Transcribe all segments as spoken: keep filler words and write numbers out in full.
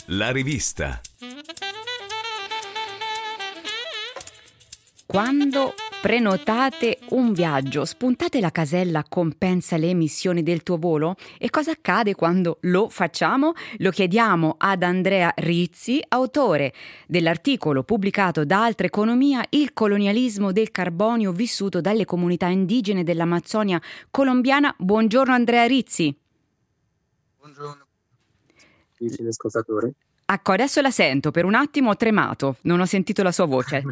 La rivista. Quando prenotate un viaggio, spuntate la casella compensa le emissioni del tuo volo? E cosa accade quando lo facciamo? Lo chiediamo ad Andrea Rizzi, autore dell'articolo pubblicato da Altra Economia, Il colonialismo del carbonio vissuto dalle comunità indigene dell'Amazzonia colombiana. Buongiorno Andrea Rizzi. Buongiorno, amici ascoltatori. Ecco, adesso la sento, per un attimo ho tremato, non ho sentito la sua voce.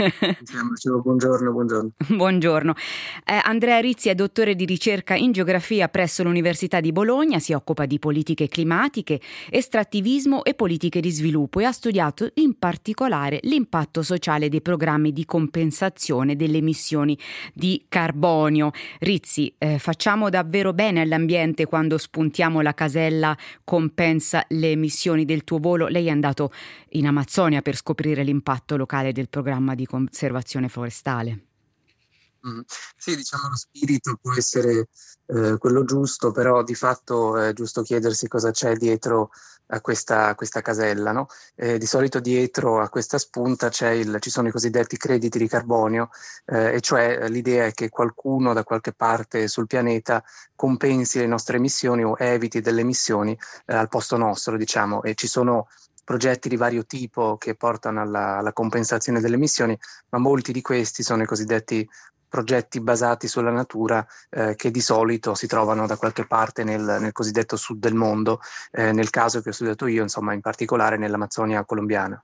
Buongiorno, buongiorno. Buongiorno. Eh, Andrea Rizzi è dottore di ricerca in geografia presso l'Università di Bologna, si occupa di politiche climatiche, estrattivismo e politiche di sviluppo e ha studiato in particolare l'impatto sociale dei programmi di compensazione delle emissioni di carbonio. Rizzi, eh, facciamo davvero bene all'ambiente quando spuntiamo la casella compensa le emissioni del tuo volo? Lei è andato in Amazzonia per scoprire l'impatto locale del programma di conservazione forestale. Mm. Sì, diciamo lo spirito può essere eh, quello giusto, però di fatto è giusto chiedersi cosa c'è dietro a questa, a questa casella, no? Eh, di solito dietro a questa spunta c'è il, ci sono i cosiddetti crediti di carbonio, eh, e cioè l'idea è che qualcuno da qualche parte sul pianeta compensi le nostre emissioni o eviti delle emissioni eh, al posto nostro, diciamo, e ci sono progetti di vario tipo che portano alla, alla compensazione delle emissioni, ma molti di questi sono i cosiddetti progetti basati sulla natura eh, che di solito si trovano da qualche parte nel, nel cosiddetto sud del mondo, eh, nel caso che ho studiato io, insomma, in particolare nell'Amazzonia colombiana.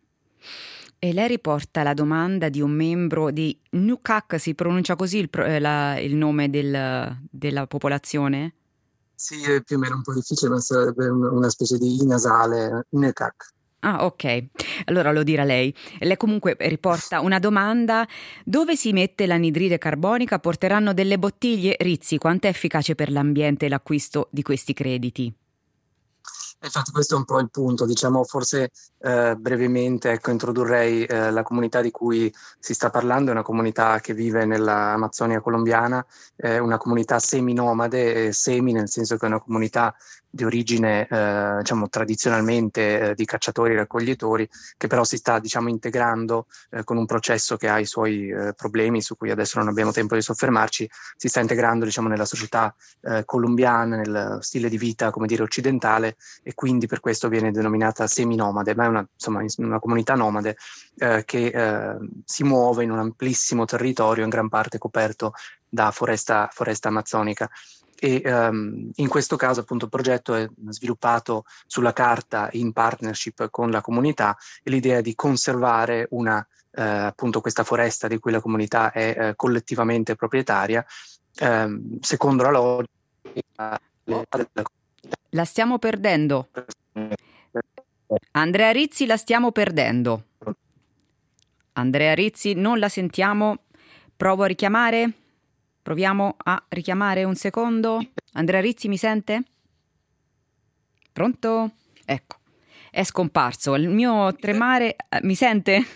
E lei riporta la domanda di un membro di Nukak, si pronuncia così il, pro, la, il nome del, della popolazione? Sì, è più o meno un po' difficile, ma sarebbe una specie di I nasale, Nukak. Ah, ok. Allora lo dirà lei. Lei comunque riporta una domanda: dove si mette l'anidride carbonica? Porteranno delle bottiglie? Rizzi, quanto è efficace per l'ambiente l'acquisto di questi crediti? Infatti questo è un po' il punto, diciamo forse eh, brevemente ecco, introdurrei eh, la comunità di cui si sta parlando, è una comunità che vive nell'Amazzonia colombiana, è una comunità seminomade, eh, semi nel senso che è una comunità di origine eh, diciamo tradizionalmente eh, di cacciatori e raccoglitori, che però si sta diciamo integrando eh, con un processo che ha i suoi eh, problemi su cui adesso non abbiamo tempo di soffermarci, si sta integrando diciamo nella società eh, colombiana, nel stile di vita come dire occidentale, e quindi per questo viene denominata seminomade, ma è una, insomma, una comunità nomade eh, che eh, si muove in un amplissimo territorio in gran parte coperto da foresta, foresta amazzonica. E um, in questo caso appunto il progetto è sviluppato sulla carta in partnership con la comunità, e l'idea è di conservare una, eh, appunto questa foresta di cui la comunità è eh, collettivamente proprietaria, eh, secondo la logica oh. La stiamo perdendo. Andrea Rizzi, la stiamo perdendo. Andrea Rizzi, non la sentiamo. Provo a richiamare. Proviamo a richiamare un secondo. Andrea Rizzi, mi sente? Pronto? Ecco, è scomparso. Il mio tremare... Mi sente?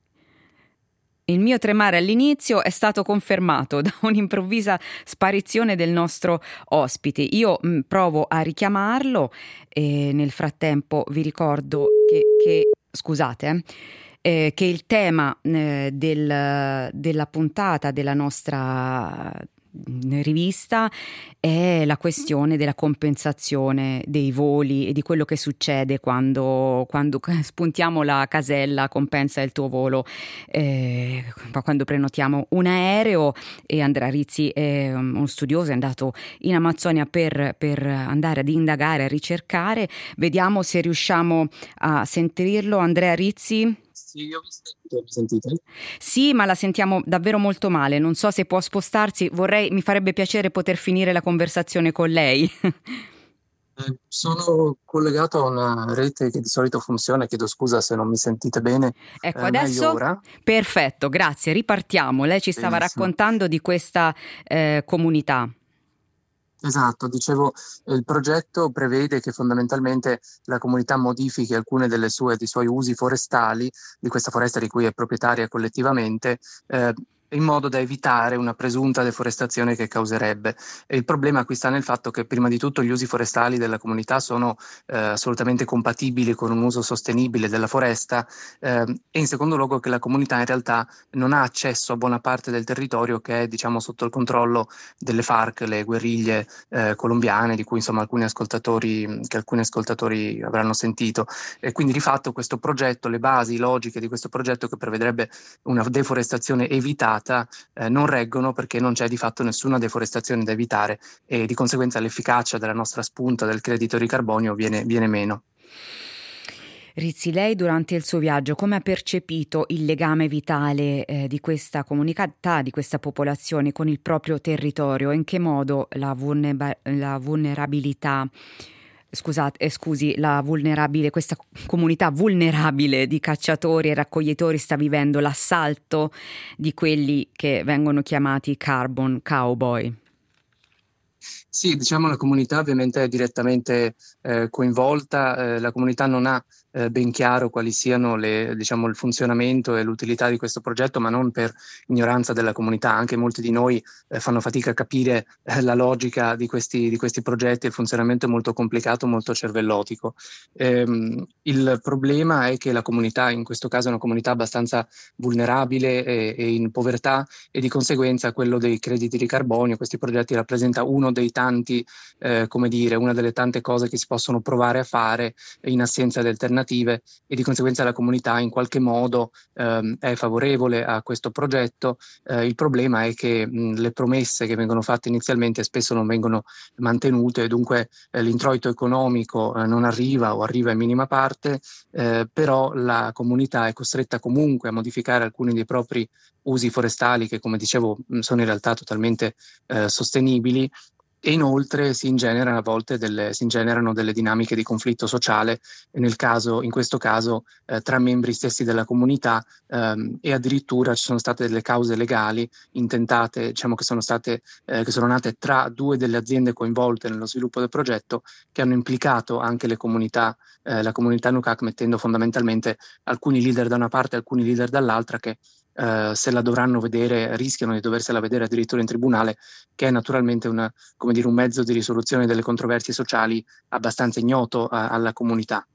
Il mio tremare all'inizio è stato confermato da un'improvvisa sparizione del nostro ospite. Io mh, provo a richiamarlo e nel frattempo vi ricordo che... che scusate, eh. Eh, che il tema eh, del, della puntata della nostra rivista è la questione della compensazione dei voli e di quello che succede quando, quando spuntiamo la casella compensa il tuo volo, eh, quando prenotiamo un aereo. E Andrea Rizzi è uno studioso, è andato in Amazzonia per, per andare ad indagare, a ricercare. Vediamo se riusciamo a sentirlo. Andrea Rizzi? Sì, io vi sento, mi sentite? Sì, ma la sentiamo davvero molto male. Non so se può spostarsi. Vorrei, mi farebbe piacere poter finire la conversazione con lei. Eh, sono collegato a una rete che di solito funziona, chiedo scusa se non mi sentite bene. Ecco, eh, adesso ora? Perfetto, grazie, ripartiamo. Lei ci stava Benissimo. raccontando di questa eh, comunità. Esatto, dicevo, eh, il progetto prevede che fondamentalmente la comunità modifichi alcune delle sue, dei suoi usi forestali, di questa foresta di cui è proprietaria collettivamente, eh, in modo da evitare una presunta deforestazione che causerebbe. E il problema qui sta nel fatto che prima di tutto gli usi forestali della comunità sono eh, assolutamente compatibili con un uso sostenibile della foresta eh, e in secondo luogo che la comunità in realtà non ha accesso a buona parte del territorio che è diciamo sotto il controllo delle FARC, le guerriglie eh, colombiane di cui insomma alcuni ascoltatori, che alcuni ascoltatori avranno sentito. E quindi di fatto questo progetto, le basi logiche di questo progetto che prevedrebbe una deforestazione evitata eh, non reggono perché non c'è di fatto nessuna deforestazione da evitare e di conseguenza l'efficacia della nostra spunta del credito di carbonio viene, viene meno. Rizzi, lei durante il suo viaggio come ha percepito il legame vitale eh, di questa comunità, di questa popolazione con il proprio territorio? In che modo la, vulneba- la vulnerabilità Scusate, eh, scusi, la vulnerabile, questa comunità vulnerabile di cacciatori e raccoglitori sta vivendo l'assalto di quelli che vengono chiamati carbon cowboy? Sì, diciamo la comunità ovviamente è direttamente eh, coinvolta, eh, la comunità non ha eh, ben chiaro quali siano le, diciamo, il funzionamento e l'utilità di questo progetto, ma non per ignoranza della comunità, anche molti di noi eh, fanno fatica a capire eh, la logica di questi, di questi progetti, il funzionamento è molto complicato, molto cervellotico. Ehm, il problema è che la comunità, in questo caso è una comunità abbastanza vulnerabile e, e in povertà e di conseguenza quello dei crediti di carbonio, questi progetti rappresenta uno dei tanti, eh, come dire, una delle tante cose che si possono provare a fare in assenza di alternative e di conseguenza la comunità in qualche modo ehm, è favorevole a questo progetto. Eh, il problema è che mh, le promesse che vengono fatte inizialmente spesso non vengono mantenute e dunque eh, l'introito economico eh, non arriva o arriva in minima parte, eh, però la comunità è costretta comunque a modificare alcuni dei propri usi forestali che, come dicevo, sono in realtà totalmente eh, sostenibili e inoltre si ingenerano a volte delle, si ingenerano delle dinamiche di conflitto sociale, nel caso, in questo caso eh, tra membri stessi della comunità ehm, e addirittura ci sono state delle cause legali intentate, diciamo che sono state, eh, che sono nate tra due delle aziende coinvolte nello sviluppo del progetto che hanno implicato anche le comunità, eh, la comunità Nucac mettendo fondamentalmente alcuni leader da una parte e alcuni leader dall'altra che Uh, se la dovranno vedere, rischiano di doversela vedere addirittura in tribunale, che è naturalmente una, come dire, un mezzo di risoluzione delle controversie sociali abbastanza ignoto uh, alla comunità.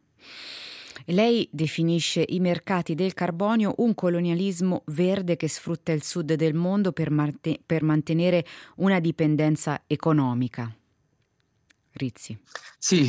Lei definisce i mercati del carbonio un colonialismo verde che sfrutta il sud del mondo per, marte- per mantenere una dipendenza economica. Rizzi. Sì,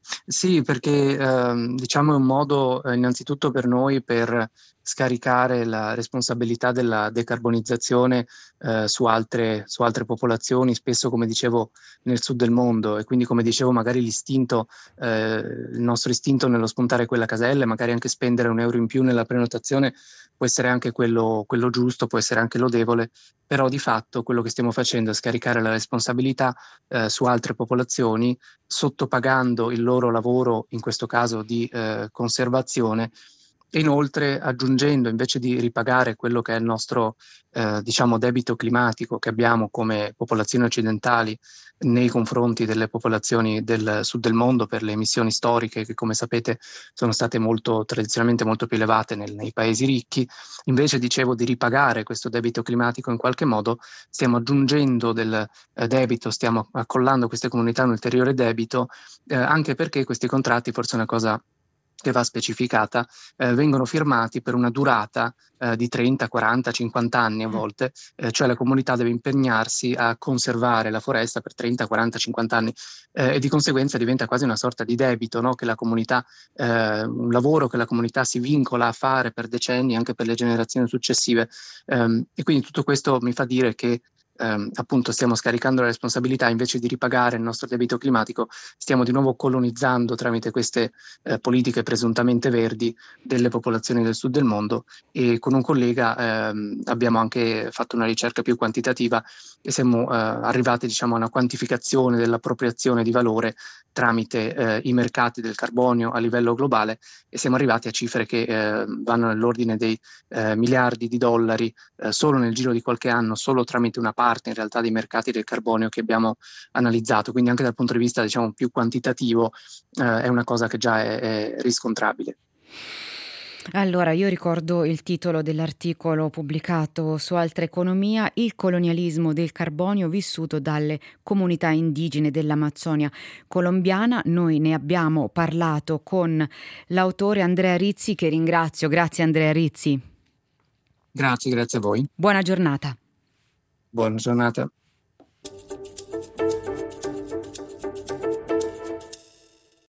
sì, perché ehm, diciamo è un modo eh, innanzitutto per noi per scaricare la responsabilità della decarbonizzazione eh, su altre, su altre popolazioni, spesso come dicevo nel sud del mondo e quindi come dicevo magari l'istinto, eh, il nostro istinto nello spuntare quella casella, magari anche spendere un euro in più nella prenotazione può essere anche quello, quello giusto, può essere anche lodevole, però di fatto quello che stiamo facendo è scaricare la responsabilità eh, su altre popolazioni sottopagando il loro lavoro, in questo caso di eh, conservazione, e inoltre aggiungendo, invece di ripagare quello che è il nostro eh, diciamo debito climatico che abbiamo come popolazioni occidentali nei confronti delle popolazioni del sud del mondo per le emissioni storiche che come sapete sono state molto tradizionalmente molto più elevate nel, nei paesi ricchi, invece dicevo di ripagare questo debito climatico in qualche modo stiamo aggiungendo del eh, debito, stiamo accollando a queste comunità un ulteriore debito, eh, anche perché questi contratti, forse è una cosa che va specificata, eh, vengono firmati per una durata eh, di trenta, quaranta, cinquanta anni a volte, eh, cioè la comunità deve impegnarsi a conservare la foresta per trenta, quaranta, cinquanta anni eh, e di conseguenza diventa quasi una sorta di debito, no? Che la comunità, eh, un lavoro che la comunità si vincola a fare per decenni, anche per le generazioni successive. Um, e quindi tutto questo mi fa dire che ehm, appunto stiamo scaricando la responsabilità invece di ripagare il nostro debito climatico, stiamo di nuovo colonizzando tramite queste eh, politiche presuntamente verdi delle popolazioni del sud del mondo e con un collega ehm, abbiamo anche fatto una ricerca più quantitativa e siamo eh, arrivati diciamo a una quantificazione dell'appropriazione di valore tramite eh, i mercati del carbonio a livello globale e siamo arrivati a cifre che eh, vanno nell'ordine dei eh, miliardi di dollari eh, solo nel giro di qualche anno, solo tramite una parte in realtà dei mercati del carbonio che abbiamo analizzato, quindi anche dal punto di vista diciamo più quantitativo eh, è una cosa che già è, è riscontrabile. Allora, io ricordo il titolo dell'articolo pubblicato su Altra Economia: il colonialismo del carbonio vissuto dalle comunità indigene dell'Amazzonia colombiana. Noi ne abbiamo parlato con l'autore Andrea Rizzi, che ringrazio. Grazie Andrea Rizzi. Grazie, grazie a voi. Buona giornata. Buona giornata.